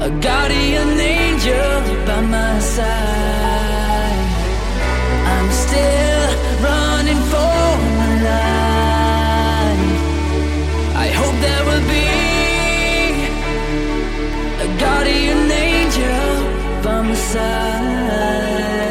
a guardian angel by my side. I'm still running for my life. I hope there will be a guardian angel by my side.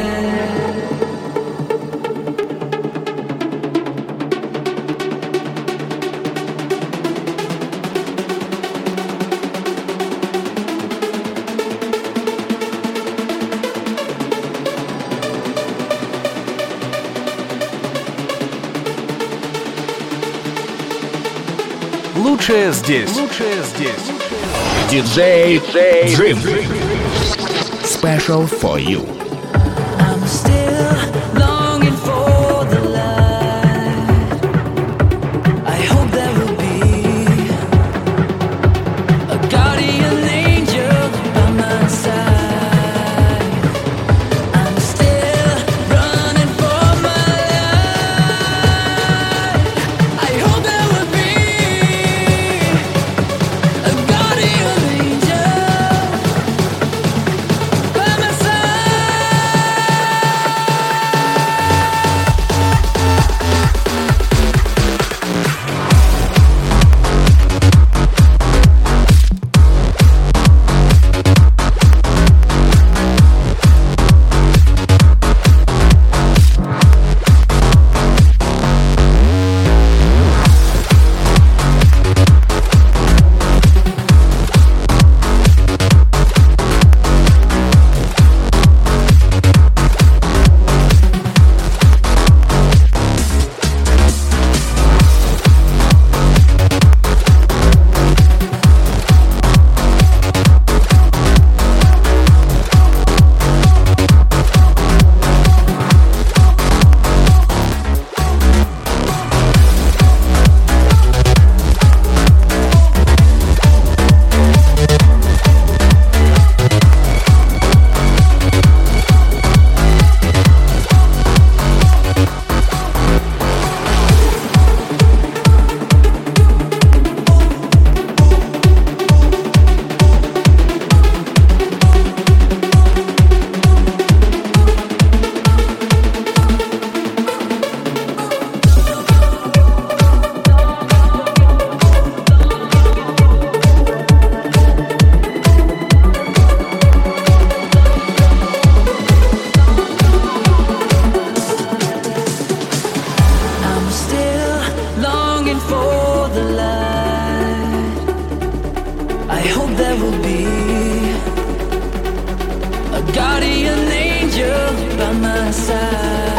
Лучшее здесь. Диджей Dream. Special for you. I'm still longing for the light. I hope there will be a guardian angel by my side. I'm still running for my life. I hope there will be a guardian angel by my side. I'm still longing for the light. I hope there will be a guardian angel by my side.